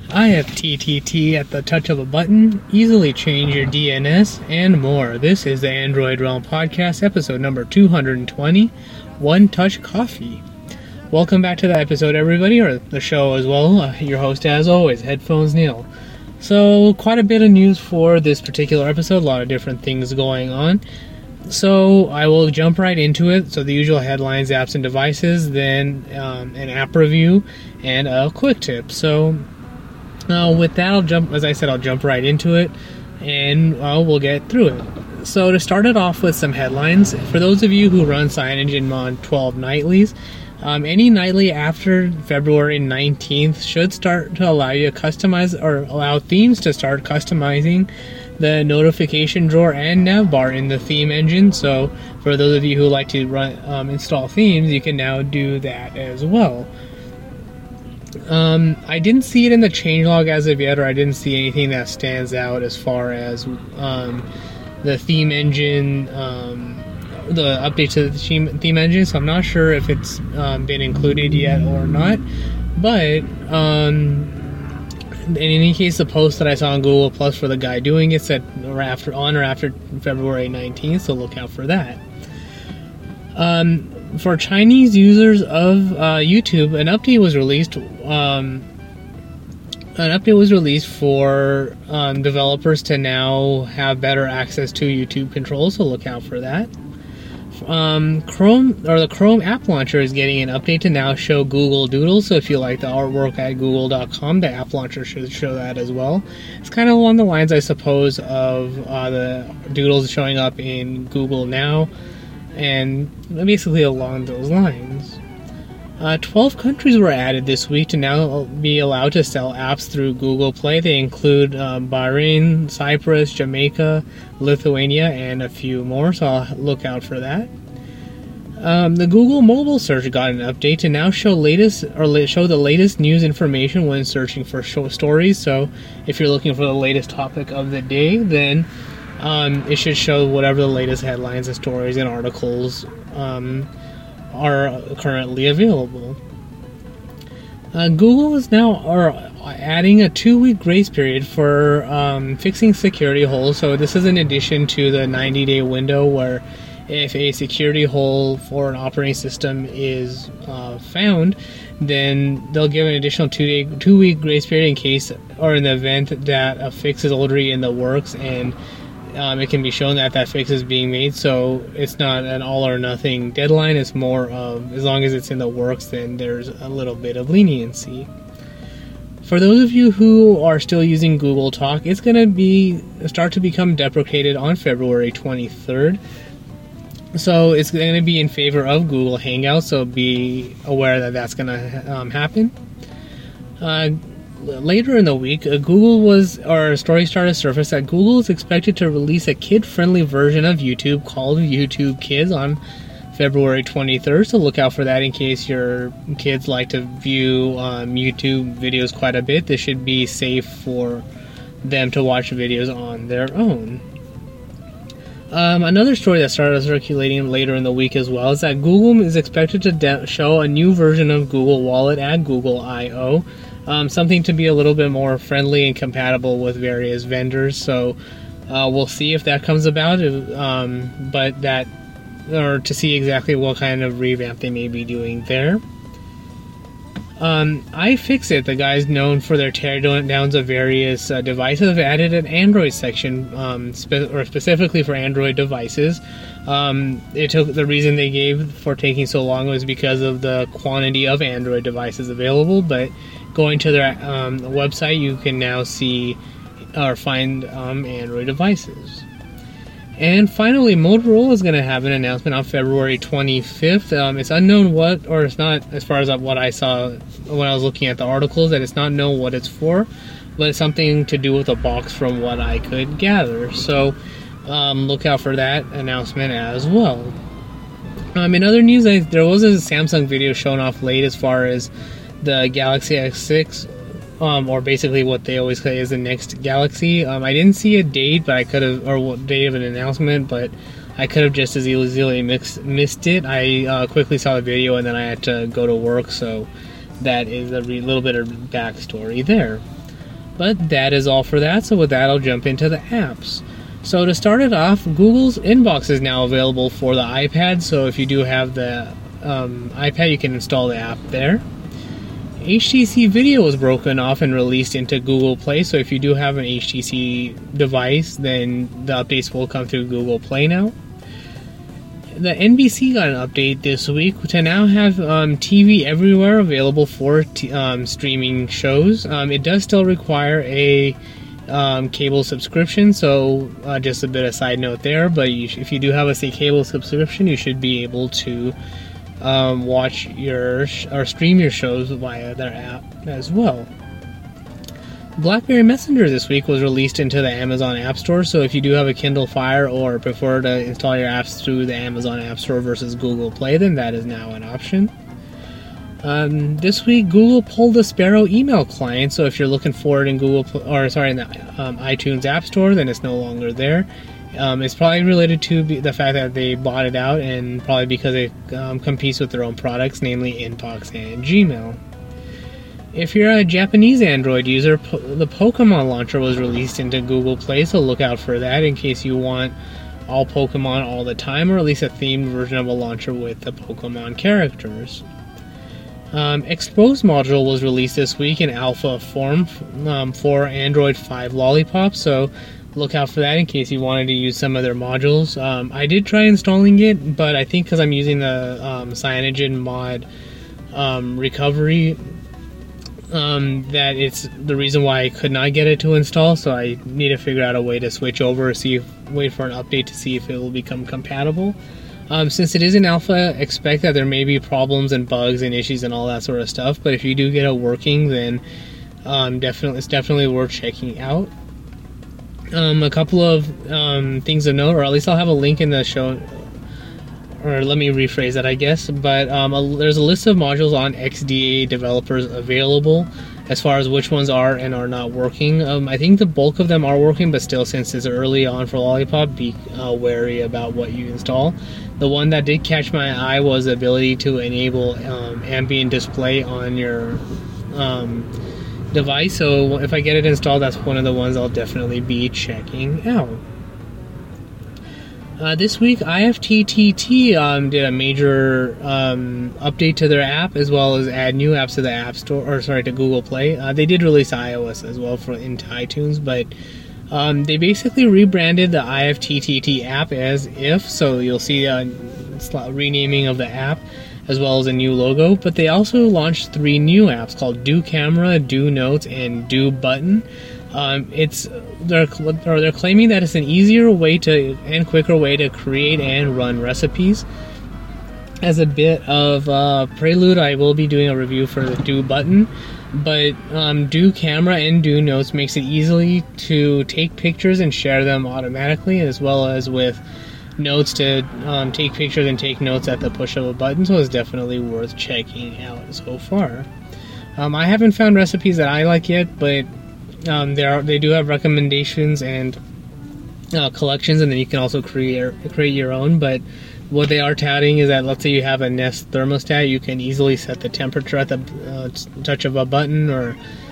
IFTTT at the touch of a button, easily change your DNS, and more. This is the Android Realm Podcast, episode number 220, One Touch Coffee. Welcome back to the episode, everybody, or the show as well. Your host, as always, Headphones Neil. So, quite a bit of news for this particular episode, a lot of different things going on. So, I will jump right into it. So, the usual headlines, apps, and devices, then an app review, and a quick tip. So, with that, I'll jump right into it, and we'll get through it. So to start it off with some headlines, for those of you who run CyanogenMod 12 nightlies, any nightly after February 19th should start to allow you to customize, or allow themes to start customizing the notification drawer and navbar in the theme engine. So for those of you who like to install themes, you can now do that as well. I didn't see it in the changelog as of yet, or I didn't see anything that stands out as far as the theme engine, the update to the theme engine, so I'm not sure if it's been included yet or not. But in any case, the post that I saw on Google Plus for the guy doing it said on or after February 19th, so look out for that. For Chinese users of YouTube, an update was released. For developers to now have better access to YouTube controls, so look out for that. The Chrome app launcher is getting an update to now show Google Doodles. So if you like the artwork at google.com, the app launcher should show that as well. It's kind of along the lines, I suppose, of the Doodles showing up in Google Now, and basically along those lines. 12 countries were added this week to now be allowed to sell apps through Google Play. They include Bahrain, Cyprus, Jamaica, Lithuania, and a few more, so I'll look out for that. The Google mobile search got an update to now show the latest news information when searching for stories. So if you're looking for the latest topic of the day, then it should show whatever the latest headlines and stories and articles are currently available. Google is now adding a 2-week grace period for fixing security holes. So this is in addition to the 90-day window, where if a security hole for an operating system is found, then they'll give an additional 2-week grace period in case, or in the event that a fix is already in the works, and it can be shown that fix is being made. So it's not an all or nothing deadline. It's more of, as long as it's in the works, then there's a little bit of leniency. For those of you who are still using Google Talk, it's going to start to become deprecated on February 23rd. So it's going to be in favor of Google Hangouts, so be aware that that's going to happen. Later in the week, a story started to surface that Google is expected to release a kid-friendly version of YouTube called YouTube Kids on February 23rd, so look out for that in case your kids like to view YouTube videos quite a bit. This should be safe for them to watch videos on their own. Another story that started circulating later in the week as well is that Google is expected to show a new version of Google Wallet at Google I/O. Something to be a little bit more friendly and compatible with various vendors. So we'll see if that comes about, or to see exactly what kind of revamp they may be doing there. iFixit, the guys known for their teardowns of various devices, have added an Android section, specifically for Android devices. The reason they gave for taking so long was because of the quantity of Android devices available, but going to their website, you can now see or find Android devices. And finally, Motorola is going to have an announcement on February 25th. It's unknown what, or it's not, as far as what I saw when I was looking at the articles, that it's not known what it's for, but it's something to do with a box from what I could gather. So look out for that announcement as well. In other news, there was a Samsung video shown off late as far as the Galaxy S6, or basically what they always say is the next Galaxy. I didn't see a date, or date of an announcement, but I could have just as easily missed it. I quickly saw the video and then I had to go to work, so that is a little bit of backstory there. But that is all for that, so with that I'll jump into the apps. So to start it off, Google's Inbox is now available for the iPad, so if you do have the iPad, you can install the app there. HTC Video was broken off and released into Google Play, so if you do have an HTC device, then the updates will come through Google Play now. The NBC got an update this week to now have TV Everywhere available for streaming shows. It does still require a cable subscription, so just a bit of side note there, but if you do have a cable subscription, you should be able to watch or stream your shows via their app as well. BlackBerry Messenger this week was released into the Amazon App Store, so if you do have a Kindle Fire or prefer to install your apps through the Amazon App Store versus Google Play, then that is now an option. This week, Google pulled the Sparrow email client, so if you're looking for it in in the iTunes App Store, then it's no longer there. It's probably related to the fact that they bought it out, and probably because it competes with their own products, namely Inbox and Gmail. If you're a Japanese Android user, the Pokemon launcher was released into Google Play, so look out for that in case you want all Pokemon all the time, or at least a themed version of a launcher with the Pokemon characters. Expose module was released this week in alpha form for Android 5 Lollipop, so look out for that in case you wanted to use some of their modules. I did try installing it, but I think because I'm using the Cyanogen mod recovery, that it's the reason why I could not get it to install, so I need to figure out a way to switch over, wait for an update to see if it will become compatible. Since it is in alpha, expect that there may be problems and bugs and issues and all that sort of stuff, but if you do get it working, then it's definitely worth checking out. A couple of things to note, or at least I'll have a link in the show, or let me rephrase that, I guess, but there's a list of modules on XDA developers available as far as which ones are and are not working. I think the bulk of them are working, but still, since it's early on for Lollipop, be wary about what you install. The one that did catch my eye was the ability to enable ambient display on your device, so if I get it installed, that's one of the ones I'll definitely be checking out. This week, IFTTT did a major update to their app, as well as add new apps to the App Store, to Google Play. They did release iOS as well into iTunes, but they basically rebranded the IFTTT app as If, so you'll see a renaming of the app as well as a new logo. But they also launched 3 new apps called Do Camera, Do Notes, and Do Button. They're claiming that it's an easier way and quicker way to create and run recipes. As a bit of prelude, I will be doing a review for the Do Button, but Do Camera and Do Notes makes it easy to take pictures and share them automatically, as well as with Notes to take pictures and take notes at the push of a button, so it's definitely worth checking out so far. I haven't found recipes that I like yet, but they do have recommendations and collections, and then you can also create your own. But what they are touting is that, let's say you have a Nest thermostat, you can easily set the temperature at the touch of a button, or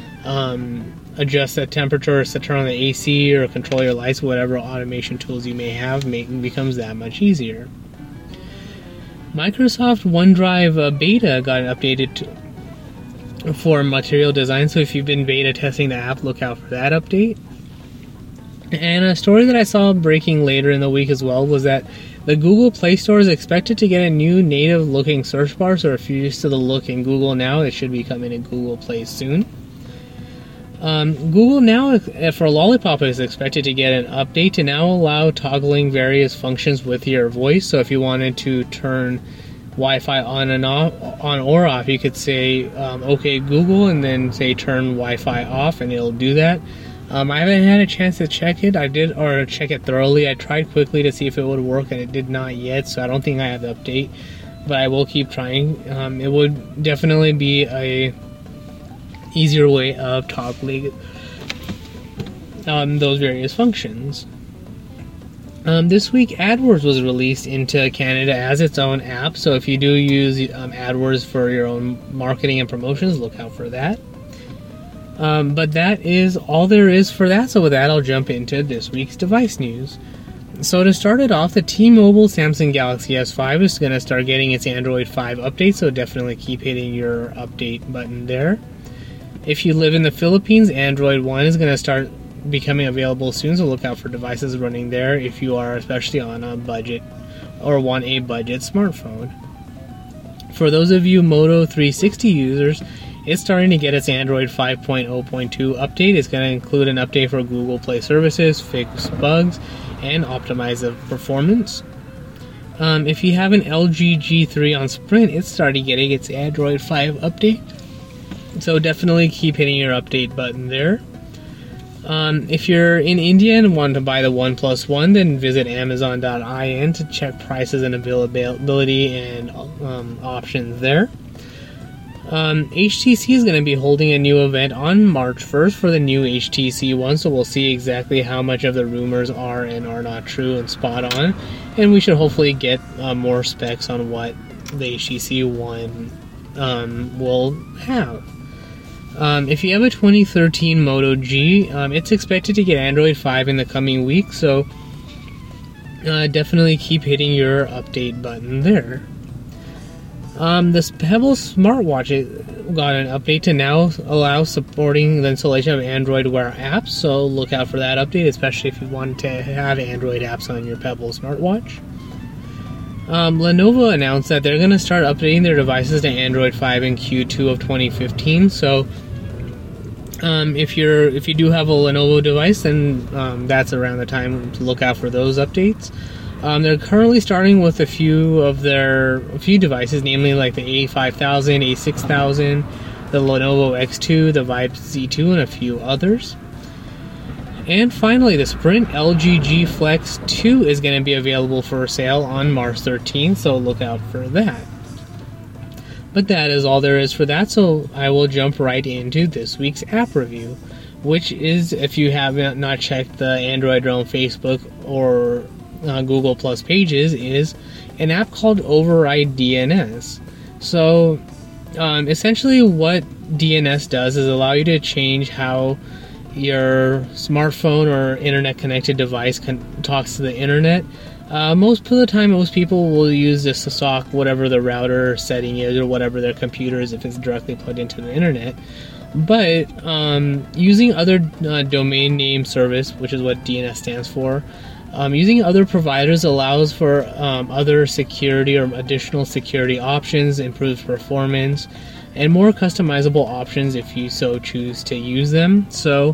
adjust the temperature, or turn on the AC, or control your lights. Whatever automation tools you may have becomes that much easier. Microsoft OneDrive beta got updated for material design, so if you've been beta testing the app, look out for that update. And a story that I saw breaking later in the week as well was that the Google Play Store is expected to get a new native looking search bar, so if you're used to the look in Google now, it should be coming in Google Play soon. Google now, for Lollipop, is expected to get an update to now allow toggling various functions with your voice, so if you wanted to turn Wi-Fi on or off, you could say okay Google, and then say turn Wi-Fi off, and it'll do that. I haven't had a chance to check it. Check it thoroughly. I tried quickly to see if it would work, and it did not yet, so I don't think I have the update, but I will keep trying. It would definitely be a easier way of toggling those various functions. This week, AdWords was released into Canada as its own app, so if you do use AdWords for your own marketing and promotions, look out for that. But that is all there is for that. So with that, I'll jump into this week's device news. So to start it off, the T-Mobile Samsung Galaxy S5 is going to start getting its Android 5 update, so definitely keep hitting your update button there. If you live in the Philippines, Android 1 is going to start becoming available soon, so look out for devices running there if you are especially on a budget or want a budget smartphone. For those of you Moto 360 users, it's starting to get its Android 5.0.2 update. It's going to include an update for Google Play services, fix bugs, and optimize the performance. If you have an LG G3 on Sprint, it's starting getting its Android 5 update. So definitely keep hitting your update button there. If you're in India and want to buy the OnePlus One, then visit Amazon.in to check prices and availability and options there. HTC is going to be holding a new event on March 1st for the new HTC One, so we'll see exactly how much of the rumors are and are not true and spot on, and we should hopefully get more specs on what the HTC One will have. If you have a 2013 Moto G, it's expected to get Android 5 in the coming week, so definitely keep hitting your update button there. This Pebble smartwatch got an update to now allow supporting the installation of Android Wear apps, so look out for that update, especially if you want to have Android apps on your Pebble smartwatch. Lenovo announced that they're going to start updating their devices to Android 5 in Q2 of 2015, so if you do have a Lenovo device, then that's around the time to look out for those updates. They're currently starting with a few devices, namely like the A5000, A6000, the Lenovo X2, the Vibe Z2, and a few others. And finally, the Sprint LG G Flex 2 is going to be available for sale on March 13th, so look out for that. But that is all there is for that, so I will jump right into this week's app review, which is, if you have not checked the Android Realm Facebook or Google Plus pages, is an app called Override DNS. So essentially what DNS does is allow you to change how your smartphone or internet connected device talks to the internet. Most of the time, most people will use this to stock whatever the router setting is or whatever their computer is if it's directly plugged into the internet. But using other domain name service, which is what DNS stands for, using other providers allows for other security or additional security options, improves performance, and more customizable options if you so choose to use them. So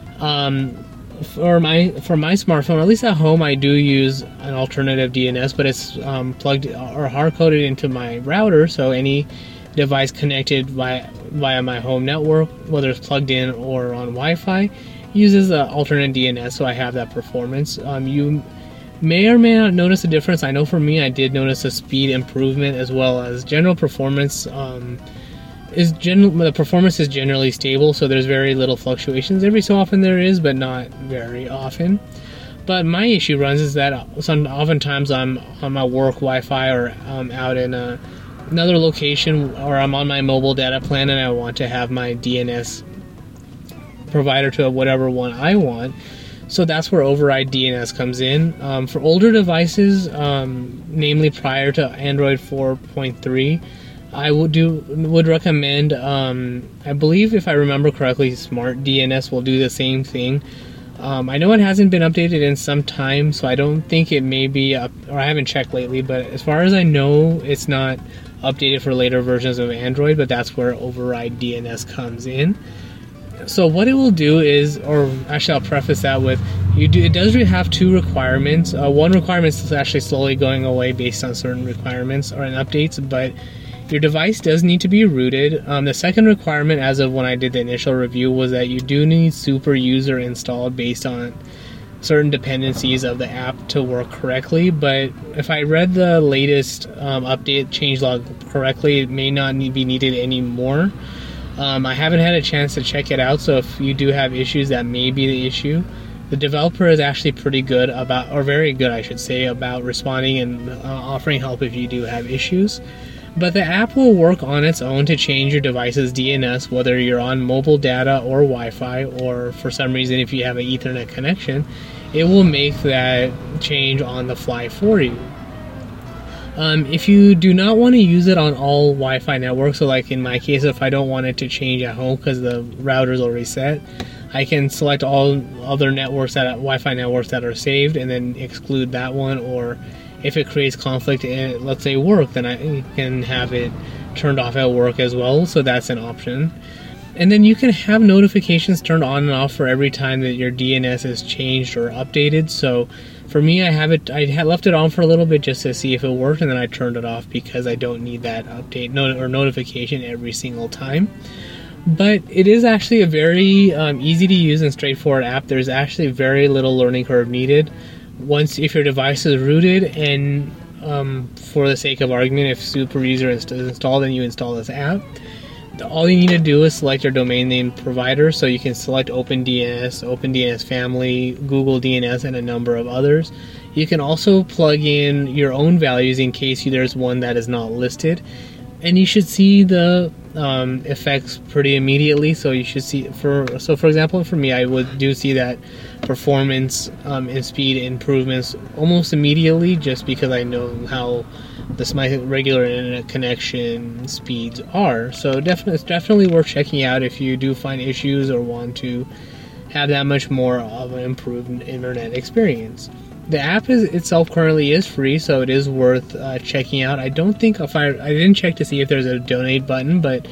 for my smartphone, or at least at home, I do use an alternative DNS, but it's plugged or hard-coded into my router, so any device connected via my home network, whether it's plugged in or on Wi-Fi, uses the alternate DNS, so I have that performance. You may or may not notice a difference. I know for me, I did notice a speed improvement as well as general performance. The performance is generally stable, so there's very little fluctuations. Every so often there is, but not very often. But my issue runs is that oftentimes I'm on my work Wi-Fi or out in another location, or I'm on my mobile data plan and I want to have my DNS provider to whatever one I want. So that's where Override DNS comes in. For older devices, namely prior to Android 4.3, I would recommend, I believe if I remember correctly, Smart DNS will do the same thing. I know it hasn't been updated in some time, so I don't think it may be up, or I haven't checked lately, but as far as I know, it's not updated for later versions of Android, but that's where Override DNS comes in. So what it will do is, or actually I'll preface that with, it does have two requirements. One requirement is actually slowly going away based on certain requirements or in updates, but your device does need to be rooted. The second requirement, as of when I did the initial review, was that you do need Super User installed based on certain dependencies of the app to work correctly. But if I read the latest update changelog correctly, it may not be needed anymore. I haven't had a chance to check it out, so if you do have issues, that may be the issue. The developer is actually pretty good about, or very good I should say, about responding and offering help if you do have issues. But the app will work on its own to change your device's DNS, whether you're on mobile data or Wi-Fi, or for some reason if you have an Ethernet connection, it will make that change on the fly for you. If you do not want to use it on all Wi-Fi networks, so like in my case, if I don't want it to change at home because the router is already set, I can select all other networks, Wi-Fi networks that are saved, and then exclude that one. Or if it creates conflict in, let's say, work, then I can have it turned off at work as well. So that's an option. And then you can have notifications turned on and off for every time that your DNS is changed or updated. So for me, I had left it on for a little bit just to see if it worked, and then I turned it off because I don't need that update or notification every single time. But it is actually a very easy to use and straightforward app. There's actually very little learning curve needed. If your device is rooted, and for the sake of argument, if SuperUser is installed and you install this app, all you need to do is select your domain name provider. So you can select OpenDNS, OpenDNS Family, Google DNS, and a number of others. You can also plug in your own values in case there's one that is not listed. And you should see the effects pretty immediately. So you should see, for example, for me, I do see that performance and speed improvements almost immediately, just because I know how my regular internet connection speeds are. So it's definitely worth checking out if you do find issues or want to have that much more of an improved internet experience. The app itself currently is free, so it is worth checking out. I don't think I didn't check to see if there's a donate button, but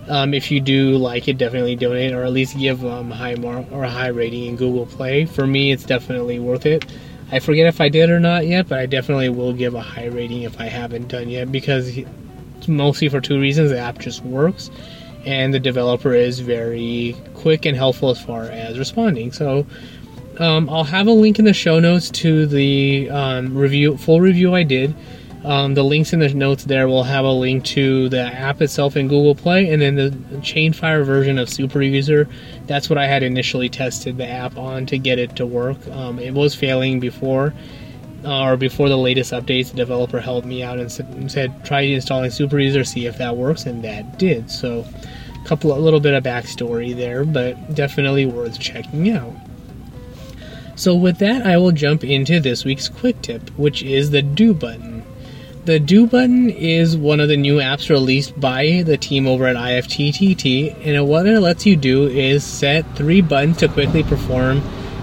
if you do like it, definitely donate, or at least give a high rating in Google Play. For me, it's definitely worth it. I forget if I did or not yet, but I definitely will give a high rating if I haven't done yet, because mostly for two reasons. The app just works, and the developer is very quick and helpful as far as responding. So I'll have a link in the show notes to the full review I did. The links in the notes there will have a link to the app itself in Google Play, and then the Chainfire version of SuperUser. That's what I had initially tested the app on to get it to work. It was failing before the latest updates. The developer helped me out and said try installing SuperUser, see if that works, and that did. So a little bit of backstory there, but definitely worth checking out. So with that, I will jump into this week's quick tip, which is the Do button. The Do button is one of the new apps released by the team over at IFTTT, and what it lets you do is set 3 buttons to quickly perform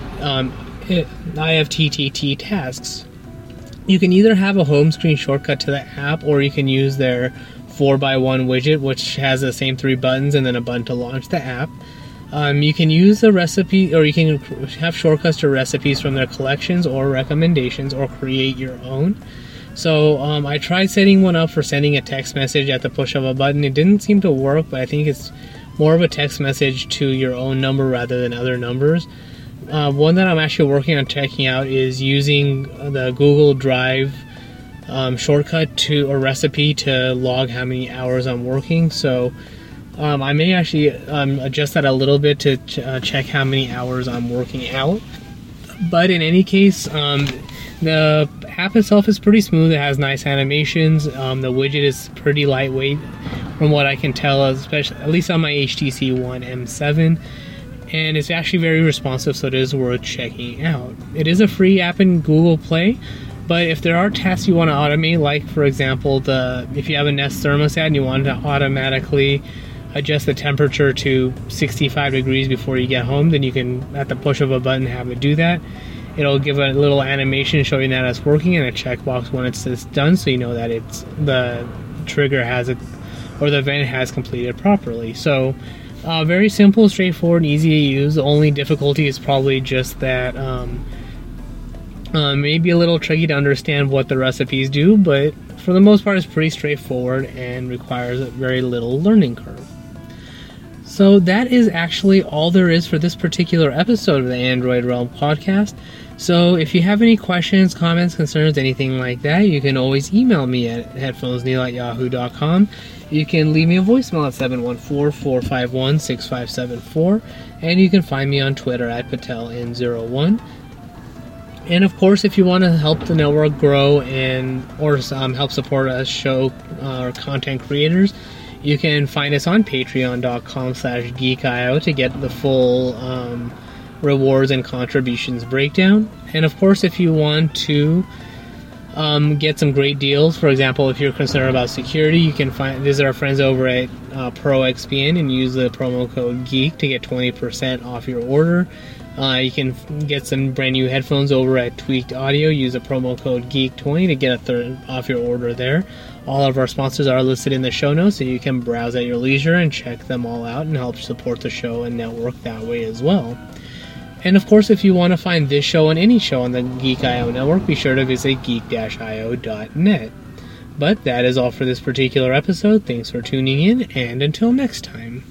IFTTT tasks. You can either have a home screen shortcut to the app, or you can use their 4x1 widget, which has the same 3 buttons and then a button to launch the app. You can use the recipe, or you can have shortcuts to recipes from their collections or recommendations, or create your own. So I tried setting one up for sending a text message at the push of a button. It didn't seem to work, but I think it's more of a text message to your own number rather than other numbers. One that I'm actually working on checking out is using the Google Drive shortcut or recipe to log how many hours I'm working. So I may actually adjust that a little bit to check how many hours I'm working out. But in any case, the app itself is pretty smooth. It has nice animations. The widget is pretty lightweight from what I can tell, especially at least on my HTC One M7. And it's actually very responsive, so it is worth checking out. It is a free app in Google Play, but if there are tasks you want to automate, like for example, if you have a Nest thermostat and you want to automatically adjust the temperature to 65 degrees before you get home, then you can, at the push of a button, have it do that. It'll give a little animation showing that it's working, and a checkbox when it's done, so you know that the trigger or the event has completed properly. So very simple, straightforward, easy to use. The only difficulty is probably just that maybe a little tricky to understand what the recipes do, but for the most part it's pretty straightforward and requires a very little learning curve. So that is actually all there is for this particular episode of the Android Realm podcast. So if you have any questions, comments, concerns, anything like that, you can always email me at headphonesneil@yahoo.com. You can leave me a voicemail at 714-451-6574, and you can find me on Twitter at PatelN01. And of course, if you want to help the network grow or help support us show or content creators, you can find us on patreon.com/geekio to get the full rewards and contributions breakdown. And of course, if you want to get some great deals, for example, if you're concerned about security, you can visit our friends over at ProXPN and use the promo code GEEK to get 20% off your order. You can get some brand new headphones over at Tweaked Audio. Use the promo code GEEK20 to get a third off your order there. All of our sponsors are listed in the show notes, so you can browse at your leisure and check them all out and help support the show and network that way as well. And of course, if you want to find this show and any show on the Geek.io network, be sure to visit geek-io.net. But that is all for this particular episode. Thanks for tuning in, and until next time.